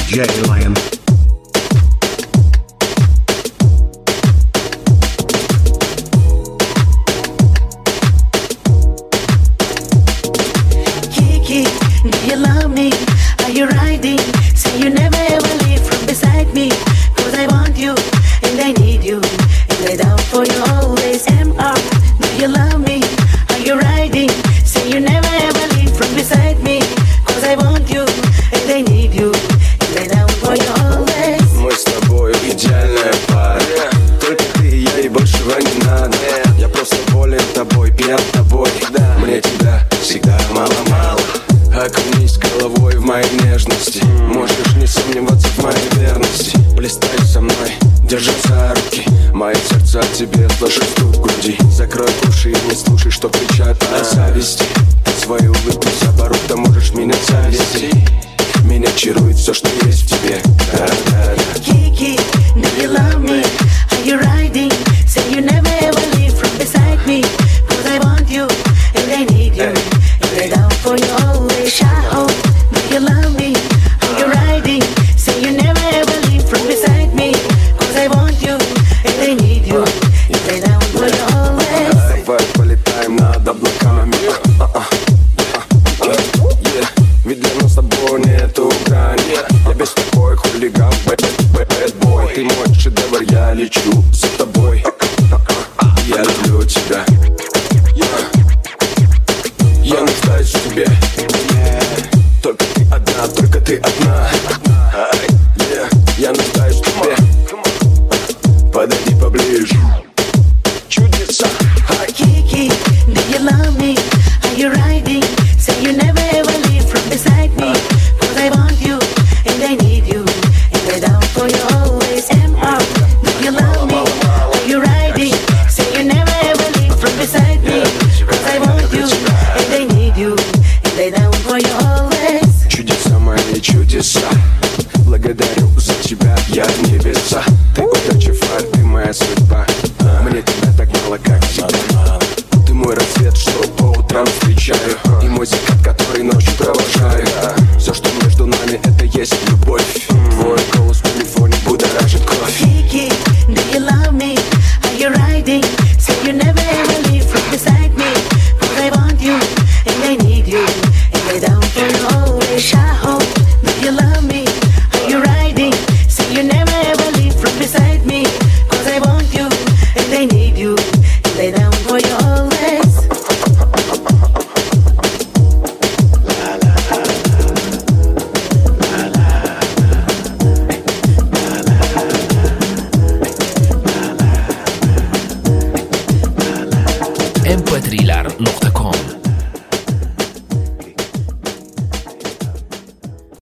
DJ Lion. Kiki, do you love me? Are you riding? Say you never ever leave from beside me. Cause I want you, and I need you, and I down for you always. MR, do you love me? Are you riding? Say you never ever leave from beside me. Cause I want you, and I need you, and I down for you always. Мы с тобой идеальная пара. Только ты и я, и большего не надо. Я просто болен тобой, пьян тобой. Мне тебя всегда мало-мало. Окунись головой в моей нежности. Можешь не сомневаться в моей верности. Блистай со мной, держи за руки. Мое сердце от тебе слышит стук в груди. Закрой уши и не слушай, что кричат от зависти. Ты свою улыбку за оборот, можешь меня завести. Меня чарует все, что есть в тебе. Да-да-да. Kiki, do you love me? Are you riding? Say you never ever leave from beside me. Cause I want you, and I need you, and I down for you always. Shao, do you love me? Are you riding? Say you never ever leave from beside me. Cause I want you, and I need you, and I down for you always. Давай полетаем над облаками. Ведь для нас с тобой нету грани. Я без тобой хулиган, бэд-бой. Ты мой шедевр, я лечу за тобой. Я люблю тебя. Я нуждаюсь в тебе. Только ты одна, только ты одна. Я нуждаюсь в тебе. Подойди поближе. Чудеса. Kiki, do you love me? Are you riding? Say you never ever leave from beside me. Cause I want you, and I need you, and I down for you always. MR, do you love me? Are you riding? Say you never ever leave from beside me. Cause I want you, and I need you, and I down for you always. Чудеса мои, чудеса. Благодарю за тебя, я небеса. Ты удача, фар, ты моя судьба. Мне тебя так мало, как всегда. Ты мой рассвет, что по утрам встречаю. И мой закат